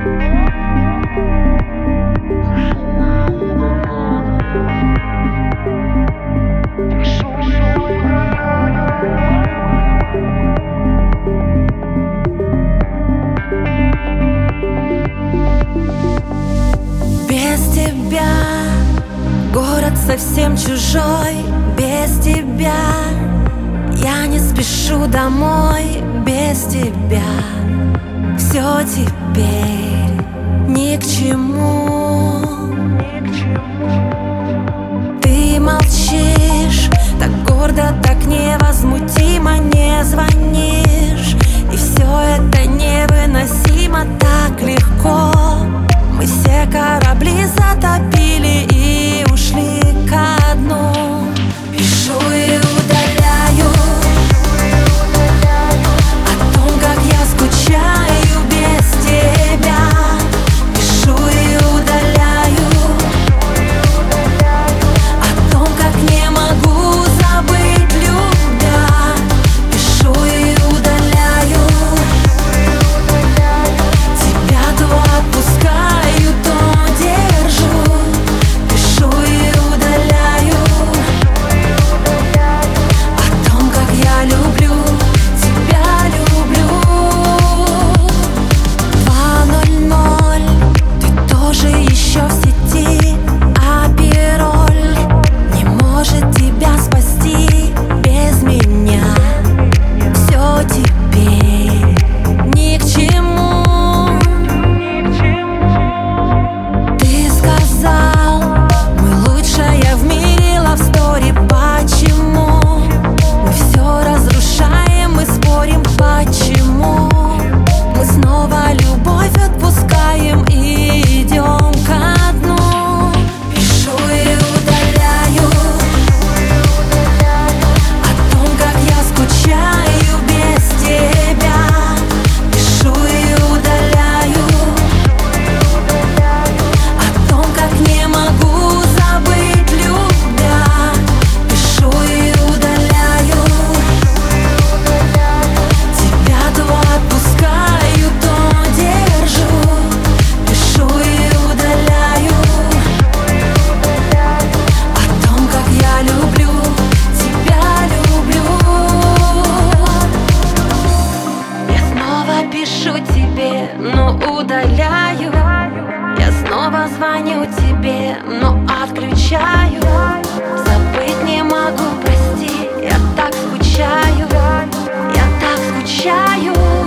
Без тебя город совсем чужой. Без тебя я не спешу домой. Без тебя все теперь ни к чему. Ты молчишь так гордо, так невозмутимо, не звонишь, и все это невыносимо так легко. Мы все корабли затопили и ушли ко дну. Пишу и удаляю о том, как я скучаю без тебя. Пишу и удаляю о том, как не могу забыть, любя. Пишу и удаляю тебя, то отпускаю, то держу. Пишу и удаляю о том, как я люблю тебя, люблю. 2:00, ты тоже еще в сети, а пароль не может тебя спасти. Без меня все теперь ни к чему. Ты сказал, мы лучшая в мире лавстори. Почему мы все разрушаем, мы спорим, почему мы снова любовь отпускаем и идем ко дну? Пишу и удаляю о том, как я скучаю без тебя. Пишу и удаляю о том, как не могу забыть, любя. Пишу и удаляю тебя, то отпускаю, то держу. Пишу и удаляю о том, как я люблю тебя, люблю. Я снова пишу тебе, но удаляю. Я снова звоню тебе, но отключаю. Забыть не могу, прости, я так скучаю. Я так скучаю.